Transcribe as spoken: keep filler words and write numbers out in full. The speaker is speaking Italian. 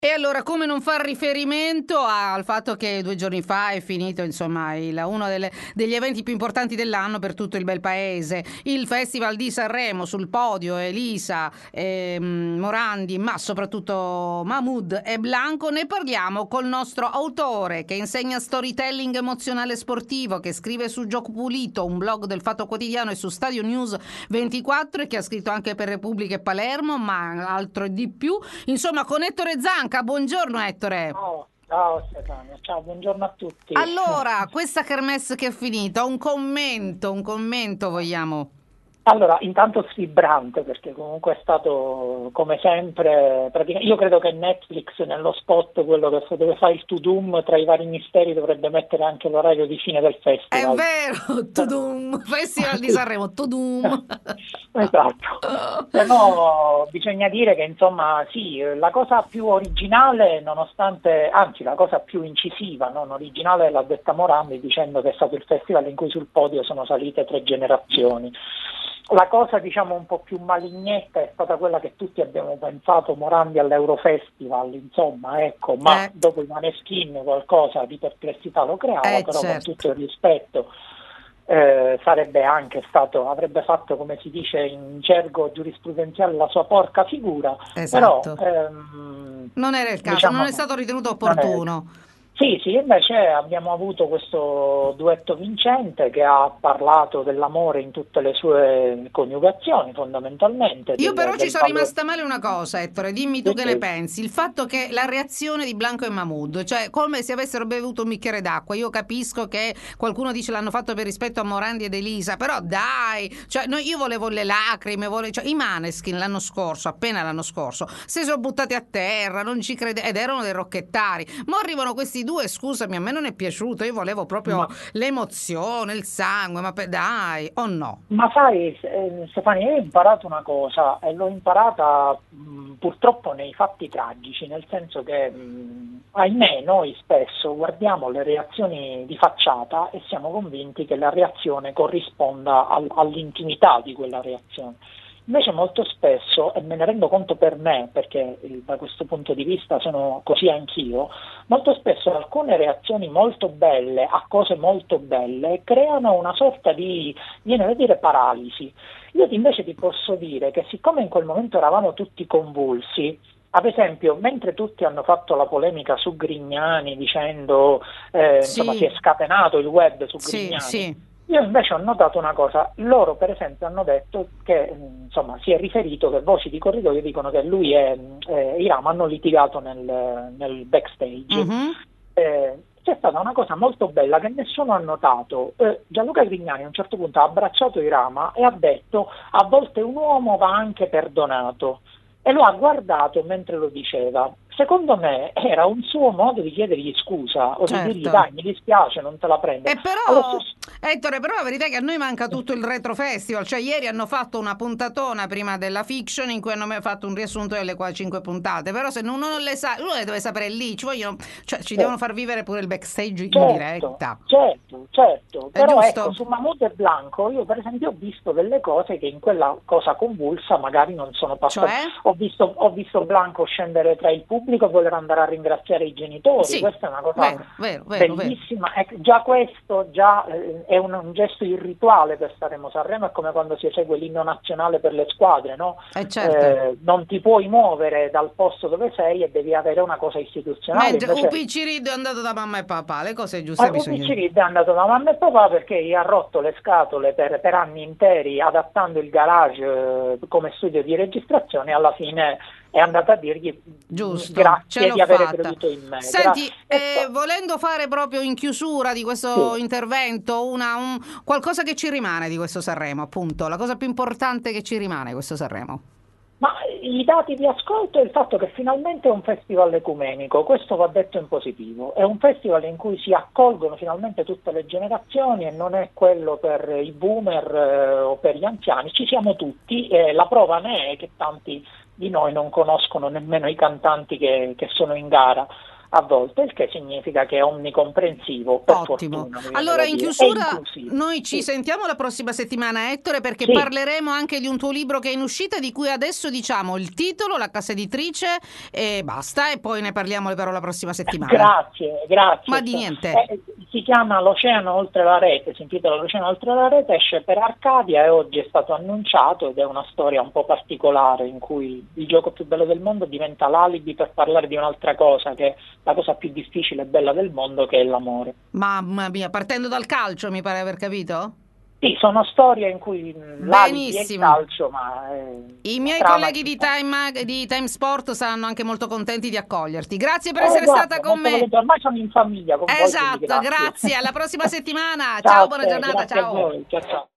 E allora, come non far riferimento al fatto che due giorni fa è finito, insomma, il, uno delle, degli eventi più importanti dell'anno per tutto il bel paese, il Festival di Sanremo, sul podio Elisa, ehm, Morandi, ma soprattutto Mahmood e Blanco. Ne parliamo col nostro autore che insegna storytelling emozionale sportivo, che scrive su Gioco Pulito, un blog del Fatto Quotidiano, e su Stadio News ventiquattro, e che ha scritto anche per Repubblica e Palermo, ma altro e di più. Insomma, con Ettore Zanca. Buongiorno Ettore. Ciao, ciao Stefania, ciao, buongiorno a tutti. Allora, questa kermesse che è finita, un commento, un commento vogliamo. Allora, intanto sfibrante perché comunque è stato come sempre, praticamente, io credo che Netflix nello spot, quello che dove fa il to-doom tra i vari misteri, dovrebbe mettere anche l'orario di fine del È festival. vero, Tudum, Festival di Sanremo, Tudum. Esatto, se no bisogna dire che insomma sì, la cosa più originale nonostante, anzi la cosa più incisiva, non originale, l'ha detta Morandi dicendo che è stato il festival in cui sul podio sono salite tre generazioni. La cosa diciamo un po' più malignetta è stata quella che tutti abbiamo pensato, Morandi all'Eurofestival, insomma, ecco, ma Eh, dopo i Maneskin qualcosa di perplessità lo creava, eh però con certo, tutto il rispetto eh, sarebbe anche stato, avrebbe fatto, come si dice in gergo giurisprudenziale, la sua porca figura, però esatto. ehm, Non era il caso, non diciamo è no, stato ritenuto non è. opportuno. Sì, sì, invece abbiamo avuto questo duetto vincente che ha parlato dell'amore in tutte le sue coniugazioni, fondamentalmente, Io del, però ci del sono valore. rimasta male una cosa, Ettore, dimmi tu Sì, che ne sì, pensi. Il fatto che la reazione di Blanco e Mahmood, cioè come se avessero bevuto un bicchiere d'acqua. Io capisco che qualcuno dice l'hanno fatto per rispetto a Morandi ed Elisa, però dai, cioè, no, io volevo le lacrime, volevo, cioè, i Maneskin l'anno scorso, appena l'anno scorso, si sono buttati a terra, non ci crede, ed erano dei rocchettari. Ma arrivano questi due, scusami, a me non è piaciuto, io volevo proprio ma l'emozione, il sangue, ma pe- dai, o no? Ma sai, eh, Stefania, io ho imparato una cosa e l'ho imparata mh, purtroppo nei fatti tragici, nel senso che, mh, ahimè, noi spesso guardiamo le reazioni di facciata e siamo convinti che la reazione corrisponda al- all'intimità di quella reazione. Invece molto spesso, e me ne rendo conto per me, perché eh, da questo punto di vista sono così anch'io, molto spesso alcune reazioni molto belle a cose molto belle creano una sorta di, viene da dire, paralisi. Io invece ti posso dire che siccome in quel momento eravamo tutti convulsi, ad esempio, mentre tutti hanno fatto la polemica su Grignani dicendo, eh, insomma, si Sì, è scatenato il web su sì, Grignani, sì. io invece ho notato una cosa, loro per esempio hanno detto che, mh, insomma, si è riferito che voci di corridoio dicono che lui e eh, Hiram hanno litigato nel, nel backstage. Mhm. Eh, c'è stata una cosa molto bella che nessuno ha notato. Eh, Gianluca Grignani a un certo punto ha abbracciato Irama e ha detto: a volte un uomo va anche perdonato. E lo ha guardato mentre lo diceva. Secondo me era un suo modo di chiedergli scusa o di dirgli: Certo. dai, mi dispiace, non te la prendo. E Allo però, stesso Ettore, però la verità è che a noi manca tutto il retro festival, cioè ieri hanno fatto una puntatona prima della fiction in cui hanno fatto un riassunto delle qua cinque puntate, però se uno non le sa, uno le deve sapere lì, ci vogliono, cioè ci devono far vivere pure il backstage in Certo, diretta, certo, certo, è però ecco, giusto? su Mahmood e Blanco io per esempio ho visto delle cose che in quella cosa convulsa magari non sono passate. Cioè? Ho visto, ho visto Blanco scendere tra il pubblico e voler andare a ringraziare i genitori, Sì, questa è una cosa vero, vero, vero, vero. bellissima. Ecco, già questo già, eh, è un, un gesto irrituale per Sanremo. Sanremo è come quando si esegue l'inno nazionale per le squadre, no? Eh certo. Eh, non ti puoi muovere dal posto dove sei e devi avere una cosa istituzionale, Mentre invece. Upicirido è andato da mamma e papà, le cose Eh, giuste bisogna dire. Ubbicirid è andato da mamma e papà perché gli ha rotto le scatole per, per anni interi adattando il garage eh, come studio di registrazione e alla fine è andata a dirgli "Mm, Giusto, ce grazie l'ho di avere fatta. creduto in me". Gra- Senti, e eh, so- volendo fare proprio in chiusura di questo sì. intervento una, un- qualcosa che ci rimane di questo Sanremo, appunto, la cosa più importante che ci rimane di questo Sanremo. Ma i dati di ascolto è il fatto che finalmente è un festival ecumenico, questo va detto in positivo, è un festival in cui si accolgono finalmente tutte le generazioni e non è quello per i boomer eh, o per gli anziani, ci siamo tutti e la prova ne è che tanti di noi non conoscono nemmeno i cantanti che, che sono in gara. a volte, il che significa che è onnicomprensivo, per Ottimo. fortuna. Allora, in dire, chiusura, noi ci sì. sentiamo la prossima settimana, Ettore, perché Sì. parleremo anche di un tuo libro che è in uscita, di cui adesso diciamo il titolo, la casa editrice, e basta, e poi ne parliamo però la prossima settimana. Grazie, grazie. Ma di niente. Eh, si chiama L'Oceano oltre la rete, si intitola L'Oceano oltre la rete, esce per Arcadia e oggi è stato annunciato, ed è una storia un po' particolare in cui il gioco più bello del mondo diventa l'alibi per parlare di un'altra cosa, che è la cosa più difficile e bella del mondo, che è l'amore. Mamma mia, partendo dal calcio, mi pare aver capito? Sì, sono storie in cui l'alibi è il calcio, ma i miei colleghi di Time, di Time Sport saranno anche molto contenti di accoglierti. Grazie per eh, essere guarda, stata con me. Volete, ormai sono in famiglia con esatto, voi, grazie. grazie, alla prossima settimana. Ciao, Ciao, buona te, giornata, grazie ciao. a voi. Ciao, ciao.